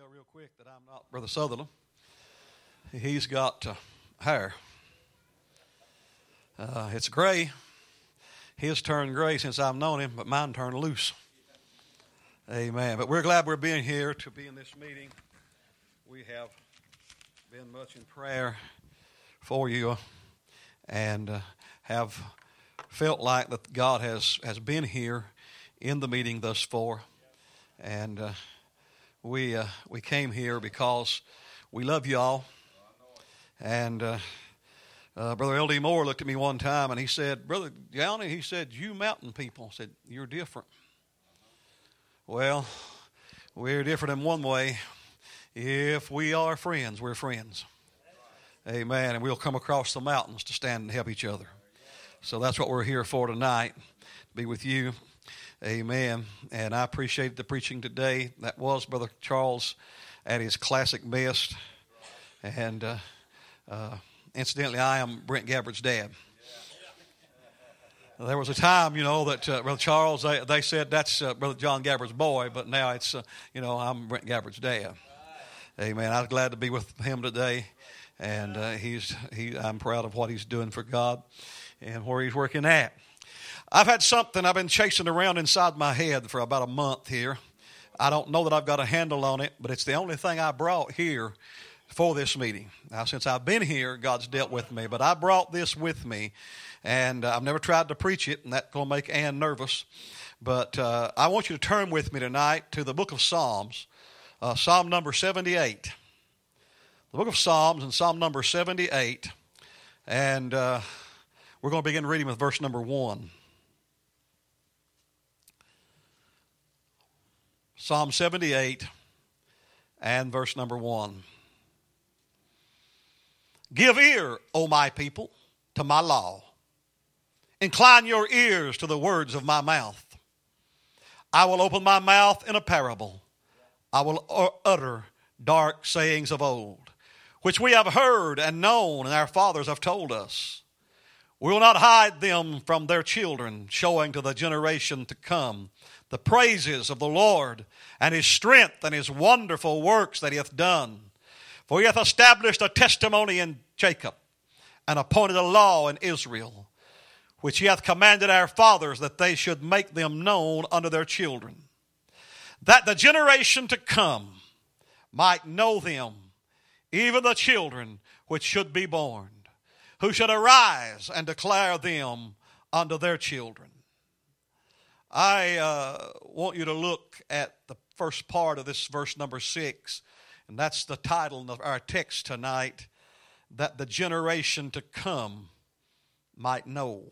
tell real quick that I'm not Brother Sutherland. He's got hair. It's gray. His turned gray since I've known him, but mine turned loose. Amen. But we're glad we're being here to be in this meeting. We have been much in prayer for you and have felt like that God has been here in the meeting thus far. And we came here because we love you all. And Brother L.D. Moore looked at me one time and he said, Brother Downey, he said, you mountain people, said, you're different. Well, we're different in one way. If we are friends, we're friends. Amen. And we'll come across the mountains to stand and help each other. So that's what we're here for tonight, to be with you. Amen. And I appreciate the preaching today. That was Brother Charles at his classic best. And incidentally, I am Brent Gabbard's dad. There was a time, that Brother Charles, they said that's Brother John Gabbard's boy, but now it's, I'm Brent Gabbard's dad. Amen. I was glad to be with him today, and I'm proud of what he's doing for God and where he's working at. I've had something I've been chasing around inside my head for about a month here. I don't know that I've got a handle on it, but it's the only thing I brought here for this meeting. Now, since I've been here, God's dealt with me, but I brought this with me, and I've never tried to preach it, and that's going to make Ann nervous. But I want you to turn with me tonight to the book of Psalms, Psalm number 78. The book of Psalms and Psalm number 78, and we're going to begin reading with verse number 1. Psalm 78 and verse number 1. Give ear, O my people, to my law. Incline your ears to the words of my mouth. I will open my mouth in a parable. I will utter dark sayings of old, which we have heard and known, and our fathers have told us. We will not hide them from their children, showing to the generation to come the praises of the Lord and his strength and his wonderful works that he hath done. For he hath established a testimony in Jacob and appointed a law in Israel, which he hath commanded our fathers that they should make them known unto their children, that the generation to come might know them, even the children which should be born, who should arise and declare them unto their children. I want you to look at the first part of this verse number 6, and that's the title of our text tonight, that the generation to come might know.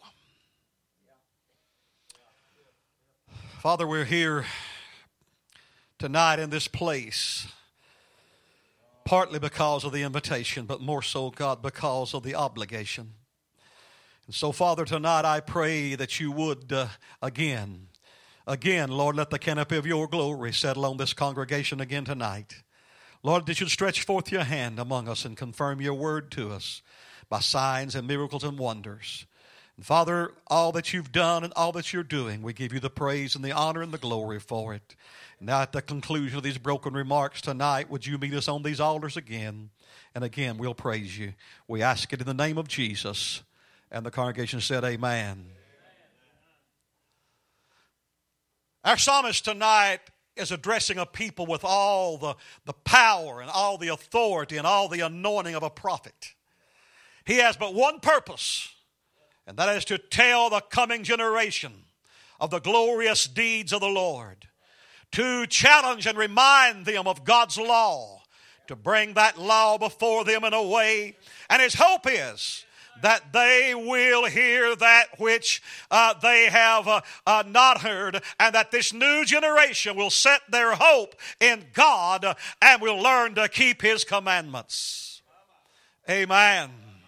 Father, we're here tonight in this place, partly because of the invitation, but more so, God, because of the obligation. And so, Father, tonight I pray that you would again, Lord, let the canopy of your glory settle on this congregation again tonight. Lord, that you'd stretch forth your hand among us and confirm your word to us by signs and miracles and wonders. And Father, all that you've done and all that you're doing, we give you the praise and the honor and the glory for it. And now at the conclusion of these broken remarks tonight, would you meet us on these altars again? And again, we'll praise you. We ask it in the name of Jesus. And the congregation said, amen. Our psalmist tonight is addressing a people with all the power and all the authority and all the anointing of a prophet. He has but one purpose, and that is to tell the coming generation of the glorious deeds of the Lord, to challenge and remind them of God's law, to bring that law before them in a way, and his hope is that they will hear that which they have not heard, and that this new generation will set their hope in God and will learn to keep his commandments. Amen.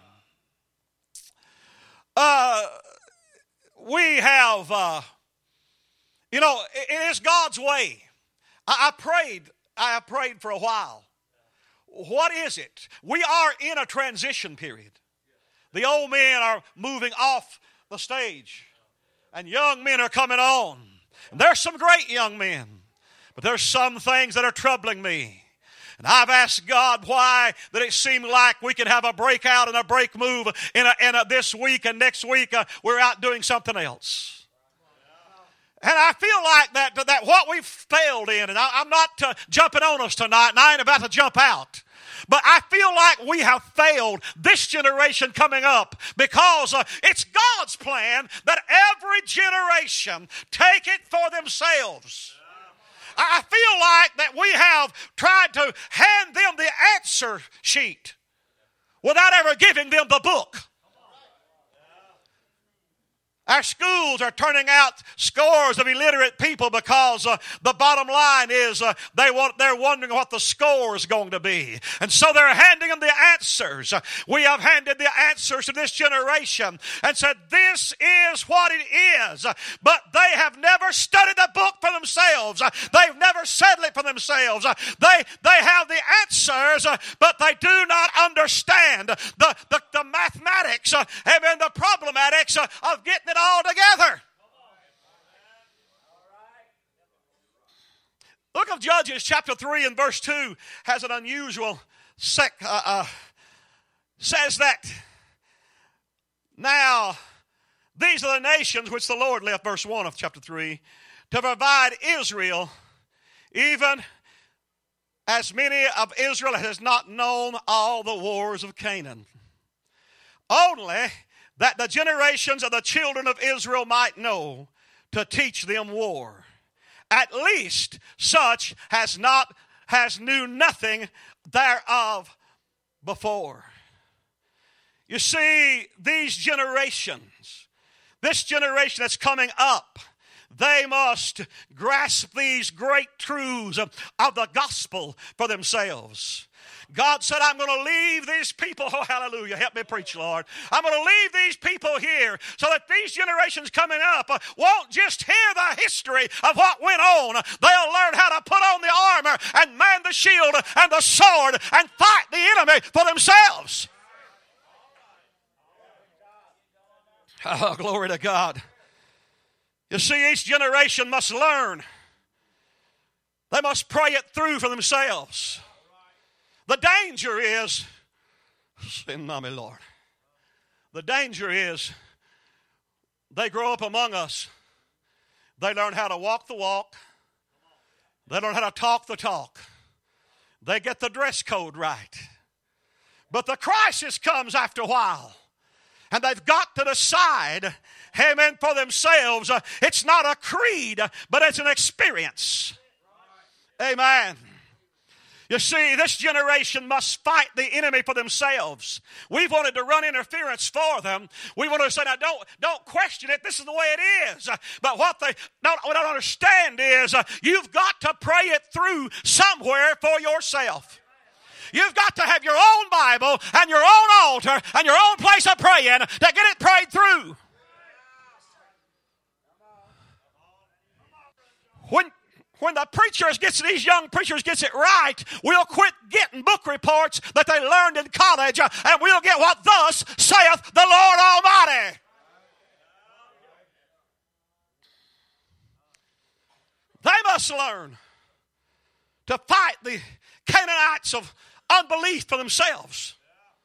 We have, it is God's way. I prayed for a while. What is it? We are in a transition period. The old men are moving off the stage, and young men are coming on. And there's some great young men, but there's some things that are troubling me. And I've asked God why that it seemed like we could have a breakout and a break move this week, and next week we're out doing something else. And I feel like that what we've failed in, and I'm not jumping on us tonight, and I ain't about to jump out. But I feel like we have failed this generation coming up because it's God's plan that every generation take it for themselves. I feel like that we have tried to hand them the answer sheet without ever giving them the book. Our schools are turning out scores of illiterate people because the bottom line is they're wondering what the score is going to be. And so they're handing them the answers. We have handed the answers to this generation and said, this is what it is. But they have never studied the book for themselves. They've never settled it for themselves. They have the answers, but they do not understand the mathematics and the problematics of getting it all together. Look of Judges chapter 3 and verse 2 has an unusual says that now these are the nations which the Lord left, verse 1 of chapter 3, to provide Israel, even as many of Israel has not known all the wars of Canaan. Only that the generations of the children of Israel might know, to teach them war. At least such has knew nothing thereof before. You see, these generations, this generation that's coming up, they must grasp these great truths of the gospel for themselves. God said, I'm going to leave these people, oh hallelujah, help me preach, Lord. I'm going to leave these people here so that these generations coming up won't just hear the history of what went on. They'll learn how to put on the armor and man the shield and the sword and fight the enemy for themselves. Oh, glory to God. You see, each generation must learn. They must pray it through for themselves. The danger is, Lord, the danger is they grow up among us. They learn how to walk the walk. They learn how to talk the talk. They get the dress code right. But the crisis comes after a while. And they've got to decide, amen, for themselves. It's not a creed, but it's an experience. Amen. You see, this generation must fight the enemy for themselves. We've wanted to run interference for them. We want to say, now don't question it. This is the way it is. But what they don't understand is you've got to pray it through somewhere for yourself. You've got to have your own Bible and your own altar and your own place of praying to get it prayed through. When the preachers these young preachers gets it right, we'll quit getting book reports that they learned in college, and we'll get what thus saith the Lord Almighty. They must learn to fight the Canaanites of unbelief for themselves.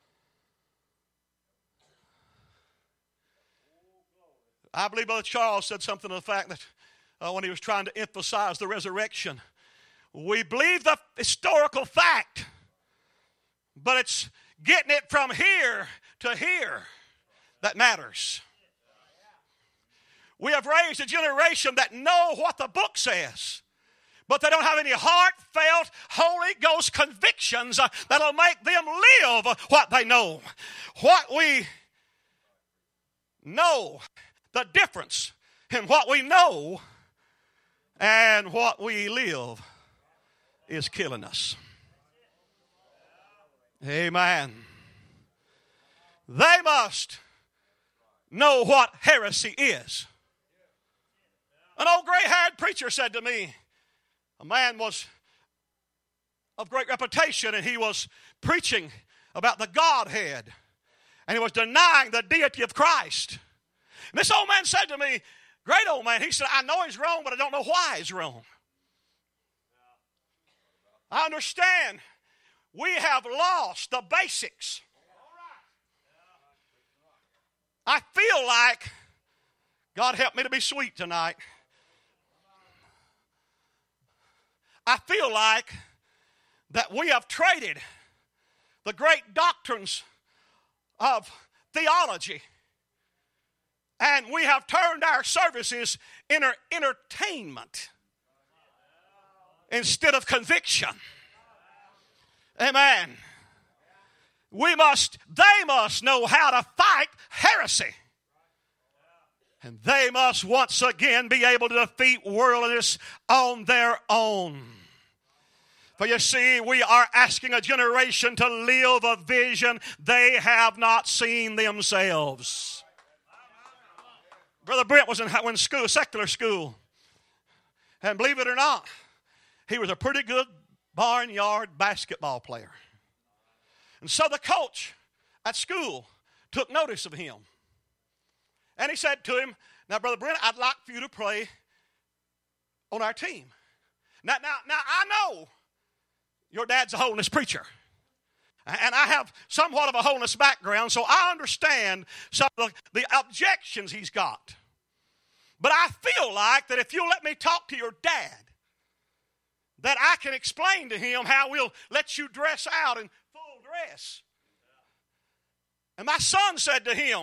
I believe Brother Charles said something to the fact that when he was trying to emphasize the resurrection, we believe the historical fact, but it's getting it from here to here that matters. We have raised a generation that know what the book says, but they don't have any heartfelt Holy Ghost convictions that'll make them live what they know. What we know, the difference in what we know and what we live is killing us. Amen. They must know what heresy is. An old gray-haired preacher said to me, a man was of great reputation, and he was preaching about the Godhead, and he was denying the deity of Christ. And this old man said to me, great old man, he said, I know he's wrong, but I don't know why he's wrong. I understand we have lost the basics. I feel like, God help me to be sweet tonight, I feel like that we have traded the great doctrines of theology, and we have turned our services into entertainment instead of conviction. Amen. They must know how to fight heresy. And they must once again be able to defeat worldliness on their own. For you see, we are asking a generation to live a vision they have not seen themselves. Brother Brent was in school, secular school. And believe it or not, he was a pretty good barnyard basketball player. And so the coach at school took notice of him. And he said to him, now, Brother Brent, I'd like for you to play on our team. Now, I know your dad's a holiness preacher. And I have somewhat of a holiness background, so I understand some of the objections he's got. But I feel like that if you'll let me talk to your dad, that I can explain to him how we'll let you dress out in full dress. And my son said to him,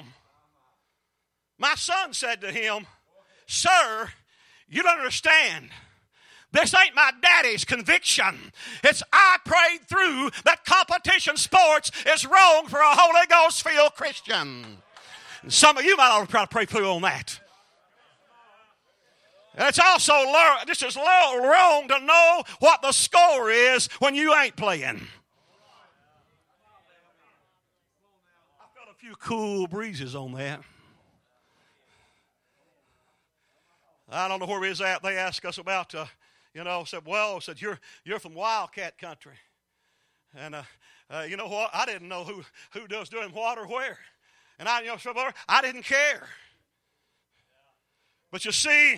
sir, you don't understand. This ain't my daddy's conviction. It's I prayed through that competition sports is wrong for a Holy Ghost-filled Christian. And some of you might ought to try to pray through on that. And it's also just as wrong to know what the score is when you ain't playing. I felt a few cool breezes on that. I don't know where we was at. They asked us about, said, you're from Wildcat country. And you know what? I didn't know who was doing what or where. And I didn't care. But you see,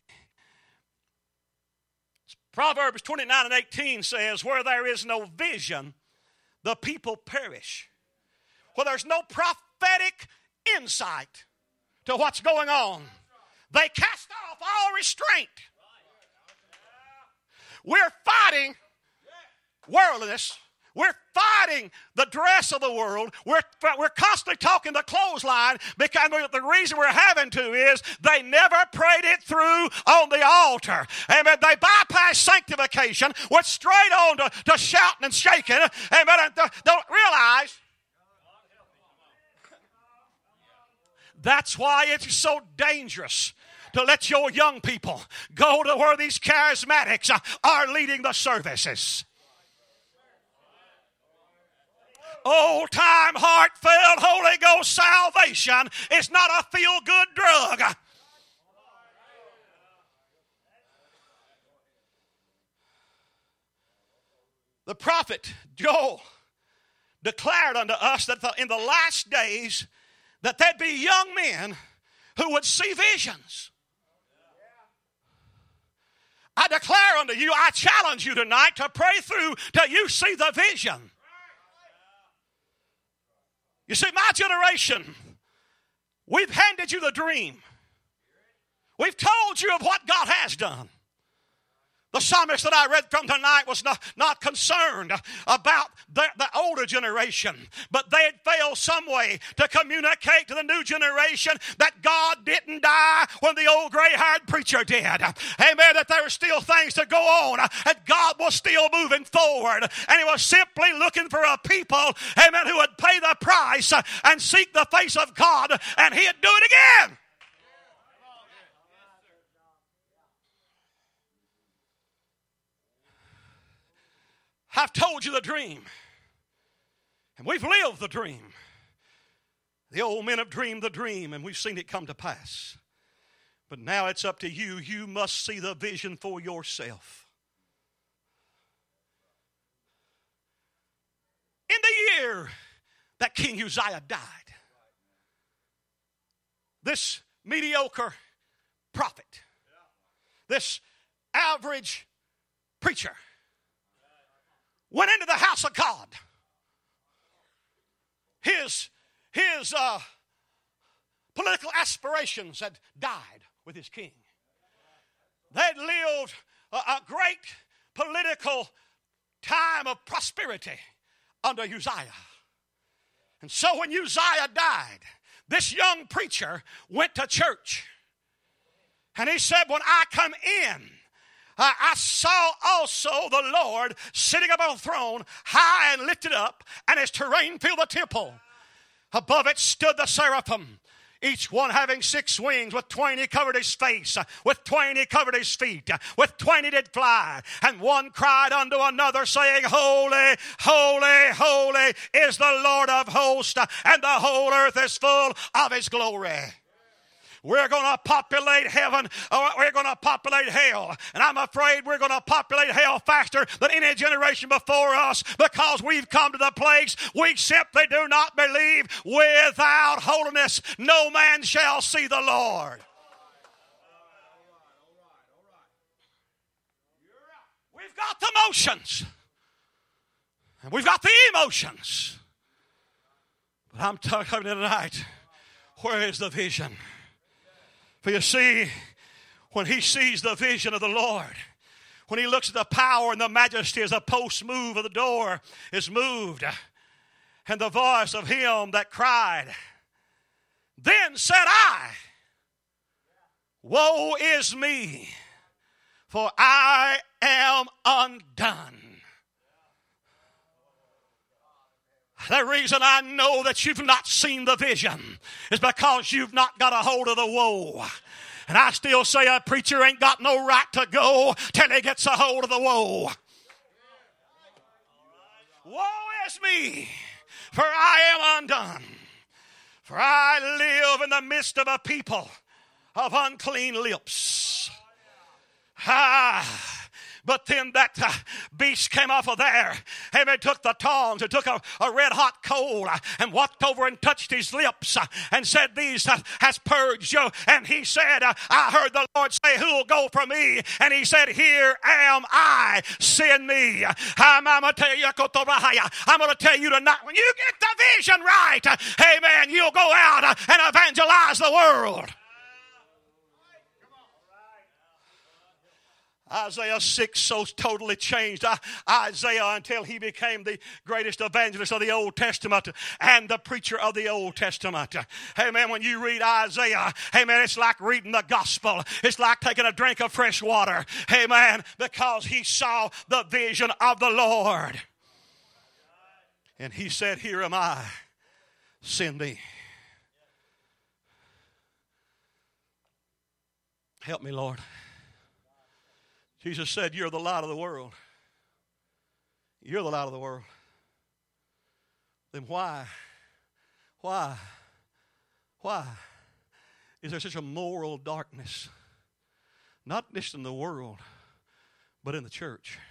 Proverbs 29:18 says, where there is no vision, the people perish. Where there's no prophetic insight to what's going on, they cast off all restraint. We're fighting worldliness. We're fighting the dress of the world. We're constantly talking the clothesline because the reason we're having to is they never prayed it through on the altar. Amen. They bypass sanctification, went straight on to shouting and shaking. Amen. And don't realize that's why it's so dangerous to let your young people go to where these charismatics are leading the services. Old-time, heartfelt, Holy Ghost salvation is not a feel-good drug. The prophet Joel declared unto us that in the last days that there'd be young men who would see visions. I declare unto you, I challenge you tonight to pray through till you see the vision. You see, my generation, we've handed you the dream. We've told you of what God has done. The psalmist that I read from tonight was not concerned about the older generation, but they had failed some way to communicate to the new generation that God didn't die when the old gray-haired preacher did. Amen, that there were still things to go on, and God was still moving forward, and He was simply looking for a people, amen, who would pay the price and seek the face of God, and He'd do it again. I've told you the dream, and we've lived the dream. The old men have dreamed the dream, and we've seen it come to pass. But now it's up to you. You must see the vision for yourself. In the year that King Uzziah died, this mediocre prophet, this average preacher, went into the house of God his political aspirations had died with his king. They'd lived a great political time of prosperity under Uzziah. And so when Uzziah died, this young preacher went to church. And he said, when I come in, I saw also the Lord sitting above a throne, high and lifted up, and his train filled the temple. Above it stood the seraphim, each one having 6 wings. With 20 he covered his face, with 20 he covered his feet, with 20 did fly. And one cried unto another, saying, Holy, holy, holy is the Lord of hosts, and the whole earth is full of his glory. We're going to populate heaven, or we're going to populate hell. And I'm afraid we're going to populate hell faster than any generation before us, because we've come to the place we simply do not believe without holiness no man shall see the Lord. We've got the motions, and we've got the emotions. But I'm talking tonight, where is the vision? For you see, when he sees the vision of the Lord, when he looks at the power and the majesty as the post move of the door is moved, and the voice of him that cried, then said I, woe is me, for I am undone. The reason I know that you've not seen the vision is because you've not got a hold of the woe. And I still say a preacher ain't got no right to go till he gets a hold of the woe. Woe is me, for I am undone. For I live in the midst of a people of unclean lips. But then that beast came off of there, and it took the tongs, it took a red hot coal, and walked over and touched his lips, and said, these has purged you. And he said, I heard the Lord say, who'll go for me? And he said, here am I, send me. I'm going to tell you tonight, when you get the vision right, amen, you'll go out and evangelize the world. Isaiah 6 so totally changed Isaiah until he became the greatest evangelist of the Old Testament and the preacher of the Old Testament. Amen. When you read Isaiah, amen, it's like reading the gospel. It's like taking a drink of fresh water. Amen. Because he saw the vision of the Lord. And he said, here am I, send me. Help me, Lord. Jesus said, you're the light of the world. You're the light of the world. Then why is there such a moral darkness? Not just in the world, but in the church.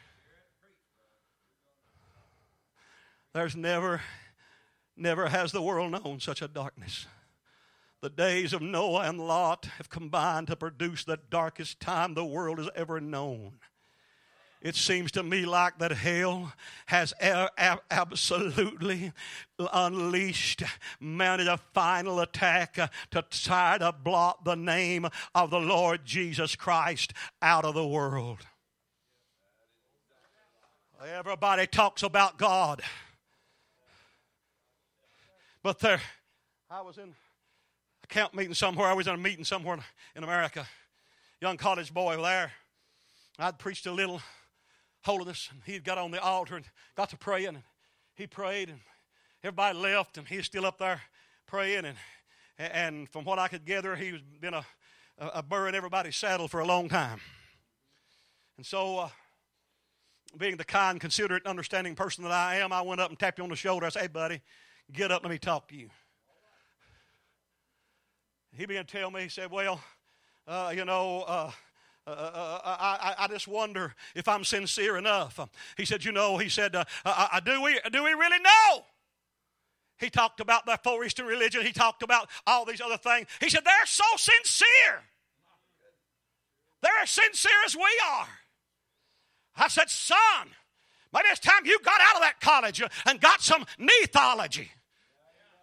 There's never has the world known such a darkness. The days of Noah and Lot have combined to produce the darkest time the world has ever known. It seems to me like that hell has absolutely unleashed, mounted a final attack to try to blot the name of the Lord Jesus Christ out of the world. Everybody talks about God. But I was in camp meeting somewhere. I was in a meeting somewhere in America. Young college boy there. I'd preached a little holiness, and he'd got on the altar and got to praying, and he prayed, and everybody left, and he was still up there praying, and from what I could gather, he was been a burr in everybody's saddle for a long time. And so, being the kind, considerate, understanding person that I am, I went up and tapped him on the shoulder. I said, hey, buddy, get up, let me talk to you. He began to tell me, he said, well, I just wonder if I'm sincere enough. He said, do we really know? He talked about the Far Eastern religion. He talked about all these other things. He said, they're so sincere. They're as sincere as we are. I said, son, maybe it's time you got out of that college and got some knee-theology.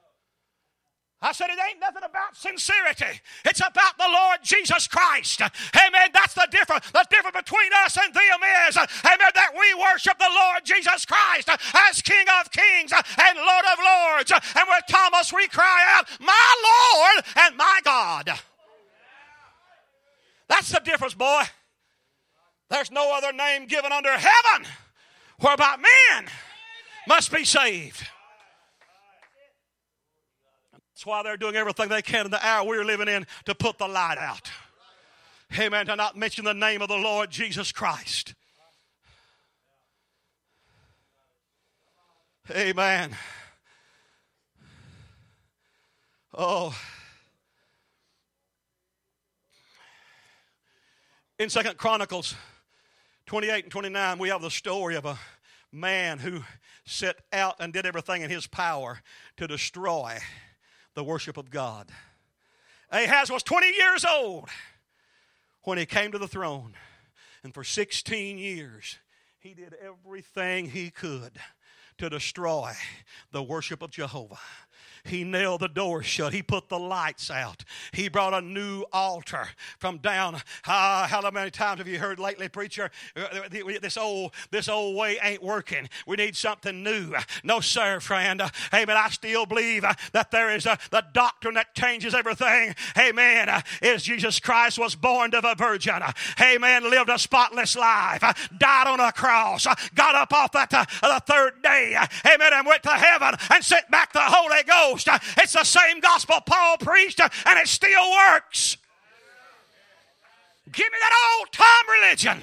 I said it ain't nothing about sincerity. It's about the Lord Jesus Christ. Amen. That's the difference. The difference between us and them is, amen, that we worship the Lord Jesus Christ as King of Kings and Lord of Lords. And with Thomas we cry out, my Lord and my God. That's the difference, boy. There's no other name given under heaven whereby men must be saved. That's why they're doing everything they can in the hour we're living in to put the light out. Amen. To not mention the name of the Lord Jesus Christ. Amen. Oh. In 2 Chronicles 28 and 29, we have the story of a man who set out and did everything in his power to destroy the worship of God. Ahaz was 20 years old when he came to the throne. And for 16 years, he did everything he could to destroy the worship of Jehovah. He nailed the doors shut. He put the lights out. He brought a new altar from down. How many times have you heard lately, preacher, this old way ain't working. We need something new. No, sir, friend. Amen. I still believe that there is the doctrine that changes everything. Amen. Is Jesus Christ was born of a virgin. Amen. Lived a spotless life. Died on a cross. Got up off that the third day. Amen. And went to heaven and sent back the Holy Ghost. It's the same gospel Paul preached, and it still works. Give me that old-time religion.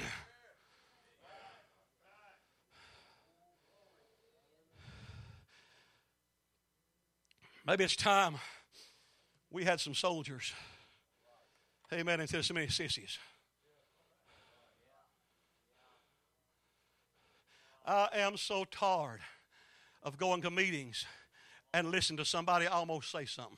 Maybe it's time we had some soldiers. Amen. Instead of so many sissies. I am so tired of going to meetings and listen to somebody almost say something.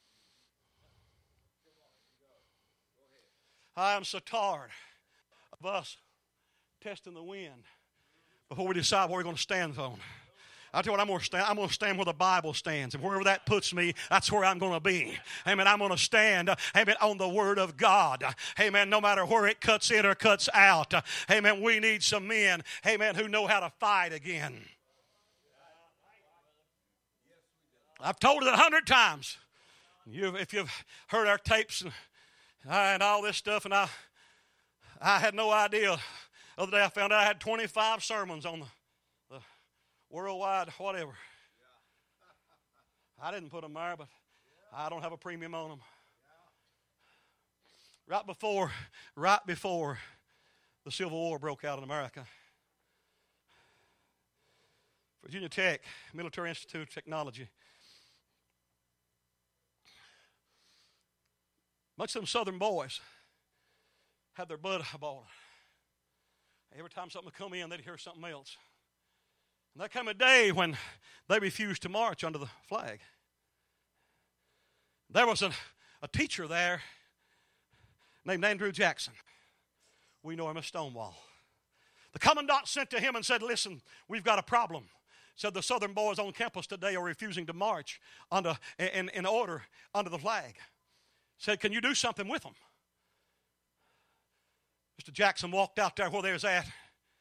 I am so tired of us testing the wind before we decide what we're going to stand on. I'll tell you what I'm going to stand. I'm going to stand where the Bible stands. And wherever that puts me, that's where I'm going to be. Amen. I'm going to stand, amen, on the Word of God. Amen. No matter where it cuts in or cuts out. Amen. We need some men, amen, who know how to fight again. I've told it 100 times. If you've heard our tapes and all this stuff, and I had no idea. The other day I found out I had 25 sermons on the worldwide whatever. I didn't put them there, but I don't have a premium on them. Right before the Civil War broke out in America, Virginia Tech, Military Institute of Technology, much of them Southern boys had their blood boiling. Every time something would come in, they'd hear something else. And there came a day when they refused to march under the flag. There was a teacher there named Andrew Jackson. We know him as Stonewall. The commandant sent to him and said, listen, we've got a problem. Said the Southern boys on campus today are refusing to march in order under the flag. Said, can you do something with them? Mr. Jackson walked out there where they was at.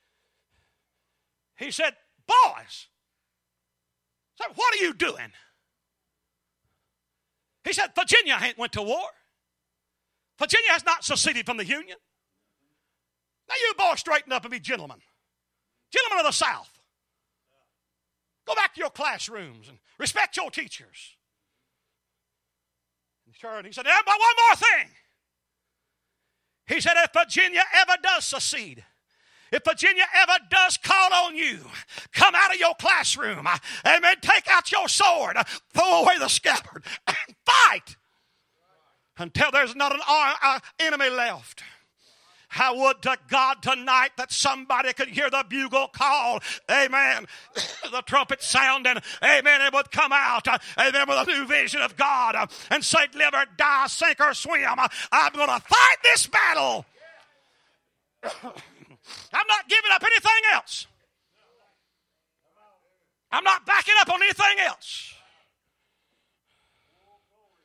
He said, boys, said, what are you doing? He said, Virginia ain't went to war. Virginia has not seceded from the Union. Now you boys straighten up and be gentlemen. Gentlemen of the South. Go back to your classrooms and respect your teachers. He said, but one more thing. He said, if Virginia ever does secede, if Virginia ever does call on you, come out of your classroom, amen, take out your sword, throw away the scabbard, and fight until there's not an enemy left. I would to God tonight that somebody could hear the bugle call, amen, the trumpet sound, and amen, it would come out, amen, with a new vision of God and say, live or die, sink or swim, I'm going to fight this battle. I'm not giving up anything else. I'm not backing up on anything else.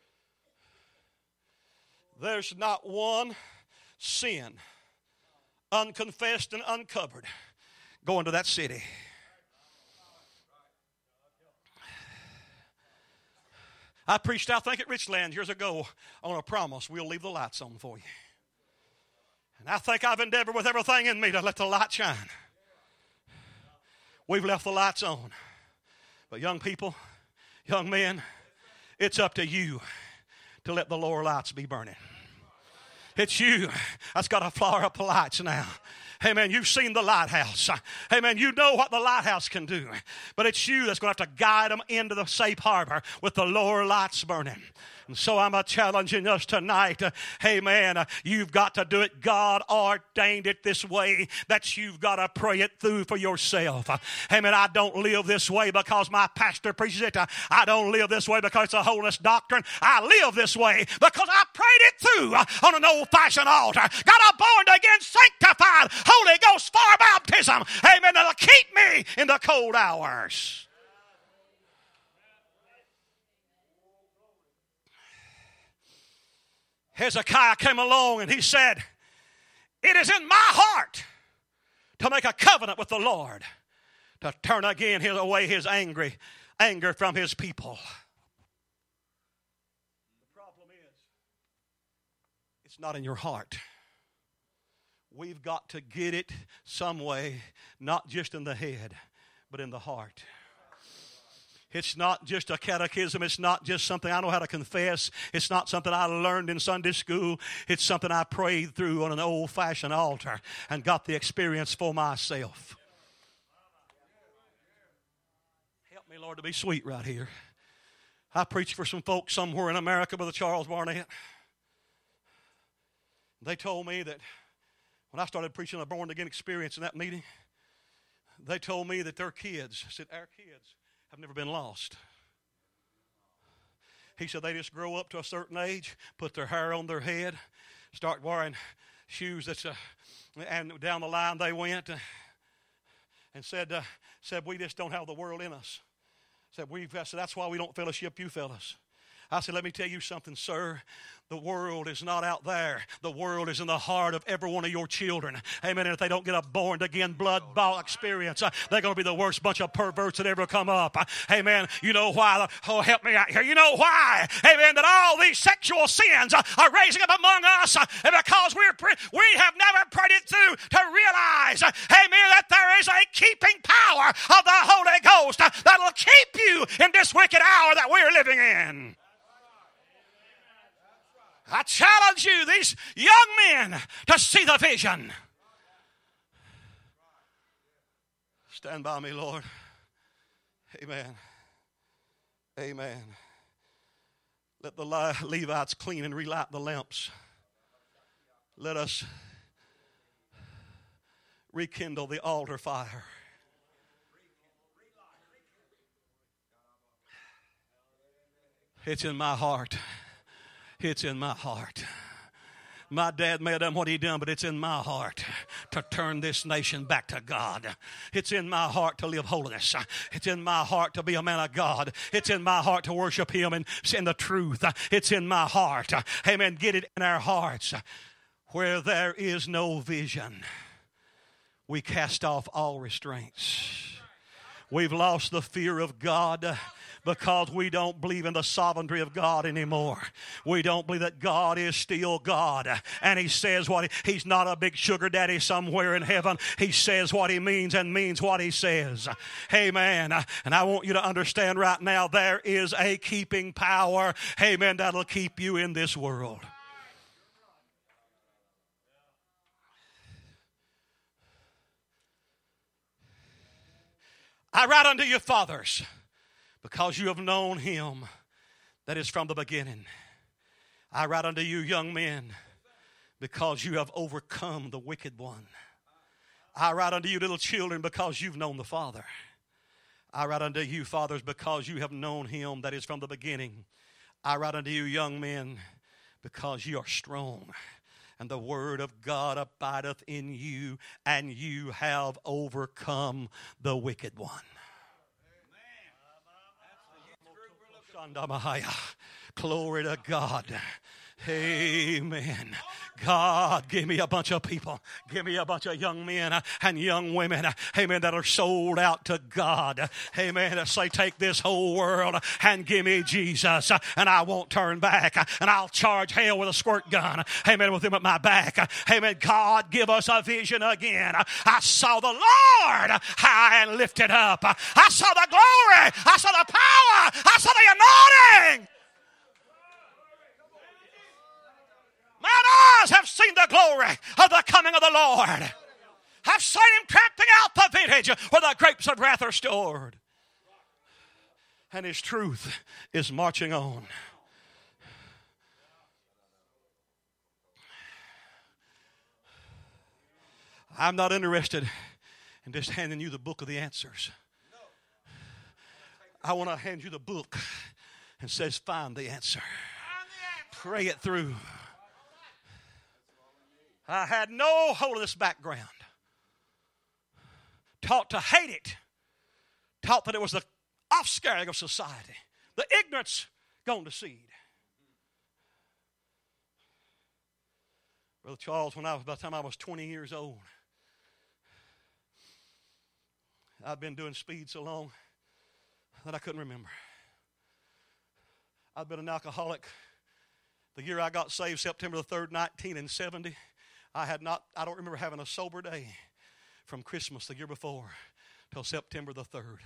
There's not one sin unconfessed and uncovered going to that city. I preached, I think, at Richland years ago on a promise: we'll leave the lights on for you. And I think I've endeavored with everything in me to let the light shine. We've left the lights on. But young people, young men, it's up to you to let the lower lights be burning. It's you that's got to flower up the lights now. Hey, man, you've seen the lighthouse. Hey, man, you know what the lighthouse can do. But it's you that's going to have to guide them into the safe harbor with the lower lights burning. And so I'm challenging us tonight. Hey, man, you've got to do it. God ordained it this way, that you've got to pray it through for yourself. Hey, man, I don't live this way because my pastor preaches it. I don't live this way because it's a holiness doctrine. I live this way because I prayed it through on an old-fashioned altar. Got a born-again, sanctified, Holy Ghost fire baptism. Amen. That'll keep me in the cold hours. Hezekiah came along and he said, it is in my heart to make a covenant with the Lord, to turn again away his anger from his people. The problem is, it's not in your heart. We've got to get it some way, not just in the head, but in the heart. It's not just a catechism. It's not just something I know how to confess. It's not something I learned in Sunday school. It's something I prayed through on an old-fashioned altar and got the experience for myself. Help me, Lord, to be sweet right here. I preached for some folks somewhere in America, Brother Charles Barnett. They told me that when I started preaching a born-again experience in that meeting, they told me that their kids, said, our kids have never been lost. He said they just grow up to a certain age, put their hair on their head, start wearing shoes and down the line they went and said we just don't have the world in us. Said that's why we don't fellowship you fellas. I said, let me tell you something, sir. The world is not out there. The world is in the heart of every one of your children. Amen. And if they don't get a born-again, blood-bought experience, they're going to be the worst bunch of perverts that ever come up. Amen. You know why? Oh, help me out here. You know why? Amen. That all these sexual sins are raising up among us, and because we have never prayed it through to realize, amen, that there is a keeping power of the Holy Ghost that will keep you in this wicked hour that we're living in. I challenge you, these young men, to see the vision. Stand by me, Lord. Amen. Amen. Let the Levites clean and relight the lamps. Let us rekindle the altar fire. It's in my heart. It's in my heart. My dad may have done what he done, but it's in my heart to turn this nation back to God. It's in my heart to live holiness. It's in my heart to be a man of God. It's in my heart to worship him in the truth. It's in my heart. Amen. Get it in our hearts. Where there is no vision, we cast off all restraints. We've lost the fear of God because we don't believe in the sovereignty of God anymore. We don't believe that God is still God. And he says he's not a big sugar daddy somewhere in heaven. He says what he means and means what he says. Amen. And I want you to understand right now, there is a keeping power, amen, that'll keep you in this world. I write unto you, fathers, because you have known him that is from the beginning. I write unto you, young men, because you have overcome the wicked one. I write unto you, little children, because you've known the Father. I write unto you, fathers, because you have known him that is from the beginning. I write unto you, young men, because you are strong, and the word of God abideth in you, and you have overcome the wicked one. Glory to God. Amen. God, give me a bunch of people. Give me a bunch of young men and young women, amen, that are sold out to God. Amen. That say, take this whole world and give me Jesus, and I won't turn back, and I'll charge hell with a squirt gun. Amen. With him at my back. Amen. God, give us a vision again. I saw the Lord high and lifted up. I saw the glory. I saw the power. I saw the anointing. Mine eyes have seen the glory of the coming of the Lord. I've seen him tramping out the vintage where the grapes of wrath are stored. And his truth is marching on. I'm not interested in just handing you the book of the answers. I want to hand you the book and says, find the answer. Pray it through. I had no hold of this background. Taught to hate it. Taught that it was the offscaring of society. The ignorance gone to seed. Brother Charles, by the time I was 20 years old, I'd been doing speed so long that I couldn't remember. I'd been an alcoholic. The year I got saved, September the 3rd, 1970, I don't remember having a sober day from Christmas the year before till September the 3rd.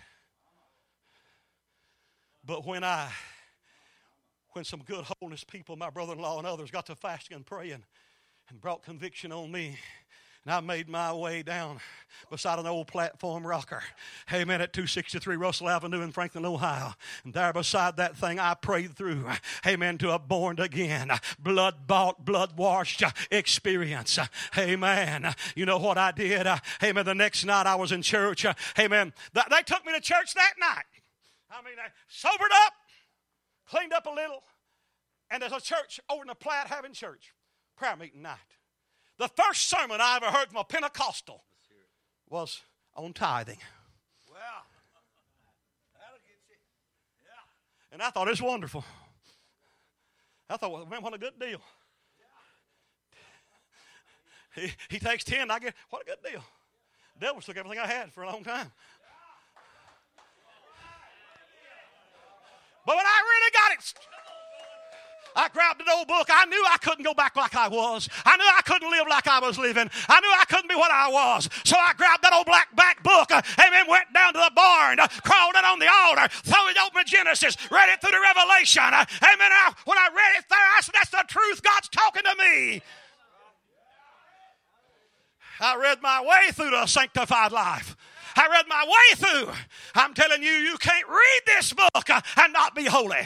But when some good holiness people, my brother-in-law and others, got to fasting and praying and brought conviction on me, and I made my way down beside an old platform rocker, amen, at 263 Russell Avenue in Franklin, Ohio. And there beside that thing I prayed through, amen, to a born-again, blood-bought, blood-washed experience. Amen. You know what I did? Amen, the next night I was in church. Amen. They took me to church that night. I sobered up, cleaned up a little, and there's a church over in the Platte having church. Prayer meeting night. The first sermon I ever heard from a Pentecostal was on tithing. Wow. That'll get you. Yeah. And I thought it was wonderful. I thought, well, man, what a good deal. Yeah. He takes 10, I get, what a good deal. The devil took everything I had for a long time. But when I really got it, I grabbed an old book. I knew I couldn't go back like I was. I knew I couldn't live like I was living. I knew I couldn't be what I was. So I grabbed that old black back book, amen, went down to the barn, crawled it on the altar, threw it open to Genesis, read it through to Revelation. Amen. When I read it there, I said, that's the truth. God's talking to me. I read my way through to a sanctified life. I read my way through. I'm telling you, you can't read this book and not be holy.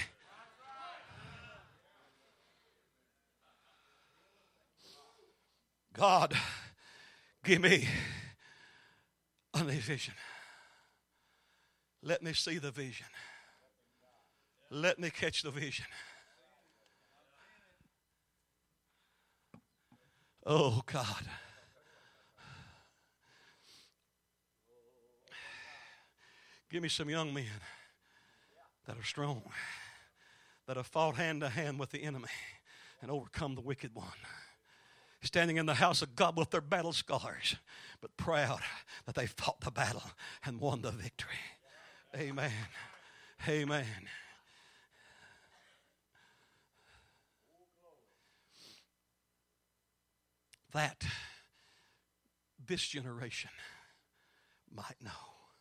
God, give me a vision. Let me see the vision. Let me catch the vision. Oh, God. Give me some young men that are strong, that have fought hand to hand with the enemy and overcome the wicked one. Standing in the house of God with their battle scars, but proud that they fought the battle and won the victory. Amen. Amen. That this generation might know.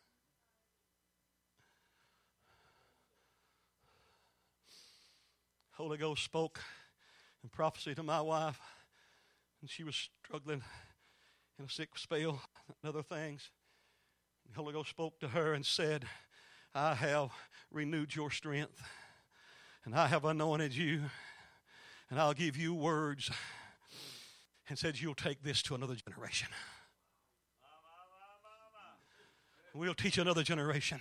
Holy Ghost spoke in prophecy to my wife. And she was struggling in a sick spell and other things. The Holy Ghost spoke to her and said, I have renewed your strength, and I have anointed you, and I'll give you words, and said you'll take this to another generation. We'll teach another generation.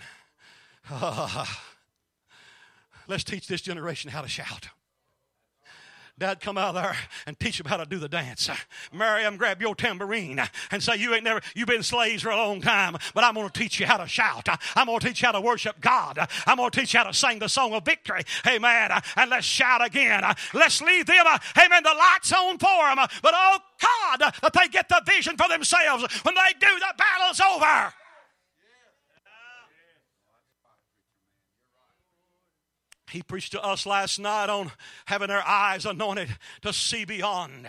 Let's teach this generation how to shout. Dad, come out there and teach them how to do the dance. Miriam, grab your tambourine and say, you've been slaves for a long time, but I'm going to teach you how to shout. I'm going to teach you how to worship God. I'm going to teach you how to sing the song of victory. Amen. And let's shout again. Let's leave them, amen, the lights on for them. But oh God, that they get the vision for themselves. When they do, the battle's over. He preached to us last night on having our eyes anointed to see beyond.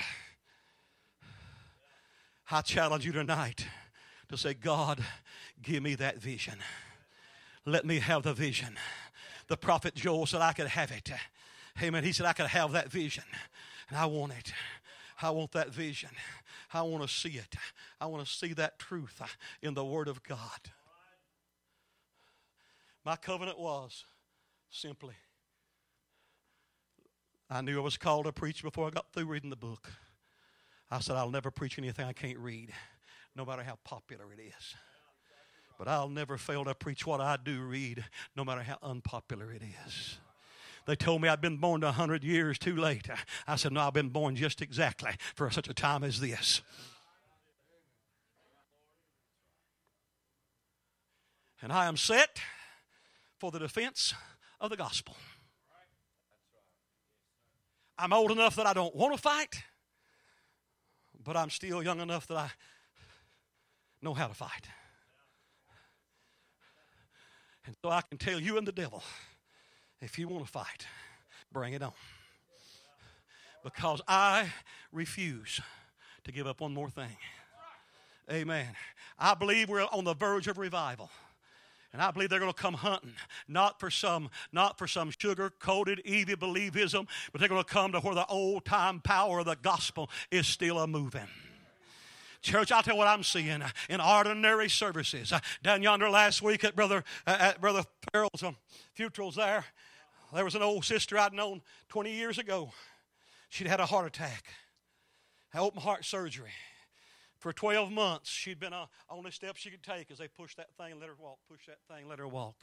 I challenge you tonight to say, God, give me that vision. Let me have the vision. The prophet Joel said I could have it. Amen. He said I could have that vision. And I want it. I want that vision. I want to see it. I want to see that truth in the Word of God. My covenant was simply, I knew I was called to preach before I got through reading the book. I said, I'll never preach anything I can't read, no matter how popular it is. But I'll never fail to preach what I do read, no matter how unpopular it is. They told me I'd been born to 100 years too late. I said, no, I've been born just exactly for such a time as this. And I am set for the defense of the gospel. I'm old enough that I don't want to fight, but I'm still young enough that I know how to fight. And so I can tell you and the devil, if you want to fight, bring it on. Because I refuse to give up one more thing. Amen. I believe we're on the verge of revival. And I believe they're going to come hunting, not for some sugar-coated evil believism, but they're going to come to where the old-time power of the gospel is still a-moving. Church, I'll tell you what I'm seeing in ordinary services. Down yonder last week at Brother Farrell's funerals there was an old sister I'd known 20 years ago. She'd had a heart attack, open heart surgery. For 12 months, she'd been on the steps she could take as they pushed that thing, let her walk, push that thing, let her walk.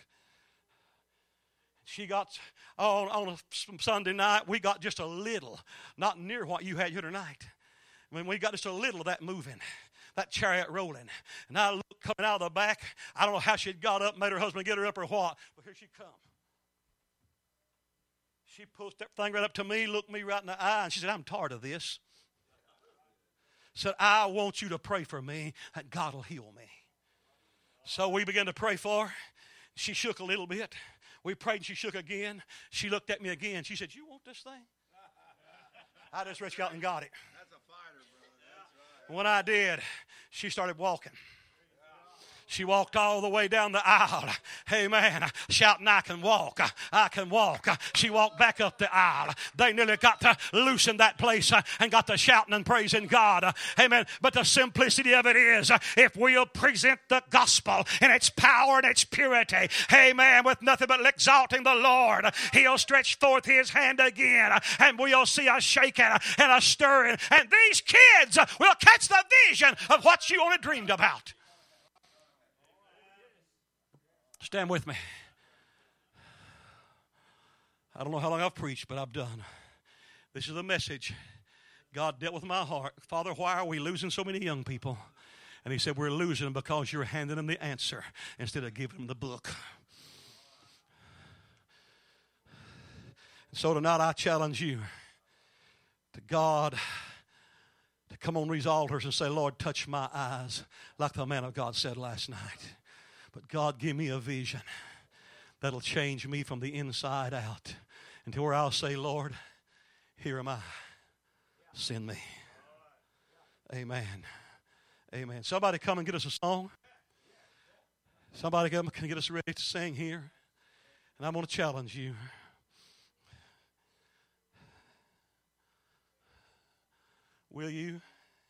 She got, on a Sunday night, we got just a little, not near what you had here tonight. I mean, we got just a little of that moving, that chariot rolling. And I looked coming out of the back. I don't know how she'd got up, made her husband get her up or what, but here she come. She pushed that thing right up to me, looked me right in the eye, and she said, I'm tired of this. Said, I want you to pray for me that God will heal me. So we began to pray for her. She shook a little bit. We prayed and she shook again. She looked at me again. She said, you want this thing? I just reached out and got it. That's a fighter, brother. That's right. When I did, she started walking. She walked all the way down the aisle. Amen. Shouting, I can walk. I can walk. She walked back up the aisle. They nearly got to loosen that place and got to shouting and praising God. Amen. But the simplicity of it is, if we'll present the gospel in its power and its purity, amen, with nothing but exalting the Lord, He'll stretch forth His hand again, and we'll see a shaking and a stirring. And these kids will catch the vision of what you only dreamed about. Stand with me. I don't know how long I've preached, but I've done. This is the message God dealt with my heart. Father, why are we losing so many young people? And He said, we're losing them because you're handing them the answer instead of giving them the book. So tonight I challenge you to God to come on these altars and say, Lord, touch my eyes, like the man of God said last night. But God, give me a vision that'll change me from the inside out until where I'll say, Lord, here am I. Send me. Amen. Amen. Somebody come and get us a song. Somebody come and get us ready to sing here. And I'm going to challenge you. Will you?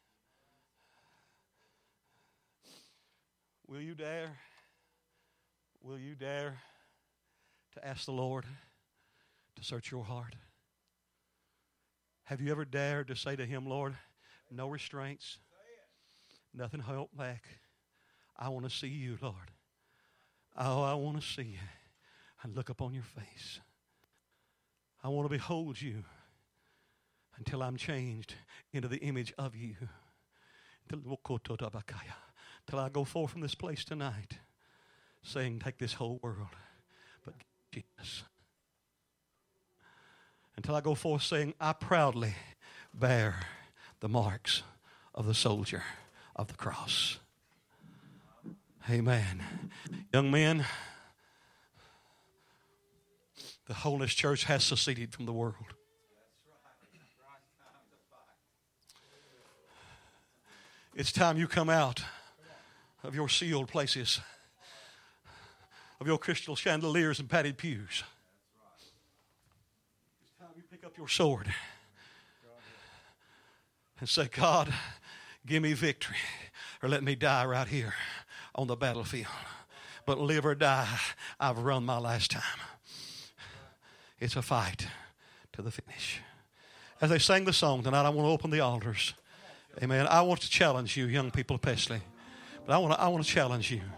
Will you dare? Will you dare to ask the Lord to search your heart? Have you ever dared to say to Him, Lord, no restraints, nothing held back. I want to see you, Lord. Oh, I want to see you and look upon your face. I want to behold you until I'm changed into the image of you. Till I go forth from this place tonight saying, take this whole world, but Jesus. Until I go forth saying, I proudly bear the marks of the soldier of the cross. Amen. Young men, the Holiness Church has seceded from the world. It's time you come out of your sealed places, of your crystal chandeliers and padded pews. It's time you pick up your sword and say, God, give me victory, or let me die right here on the battlefield. But live or die, I've run my last time. It's a fight to the finish. As they sang the song tonight, I want to open the altars. Amen. I want to challenge you, young people especially. But I want to challenge you.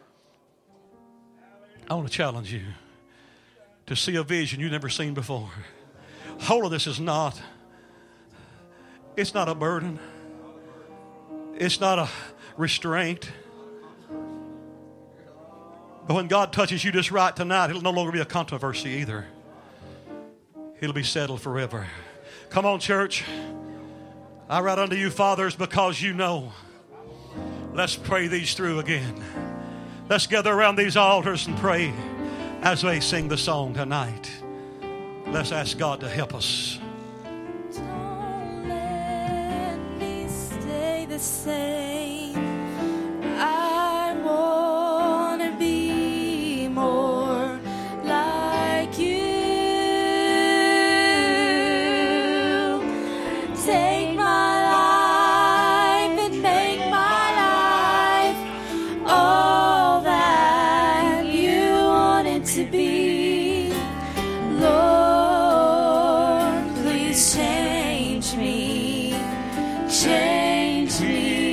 I want to challenge you to see a vision you've never seen before. Holiness is not, it's not a burden. It's not a restraint. But when God touches you just right tonight, it'll no longer be a controversy either. It'll be settled forever. Come on, church. I write unto you, fathers, because you know. Let's pray these through again. Let's gather around these altars and pray as they sing the song tonight. Let's ask God to help us. Don't let me stay the same. I want to be more like you. Take my life and make my life all that you want it to be. Lord, please change me. Change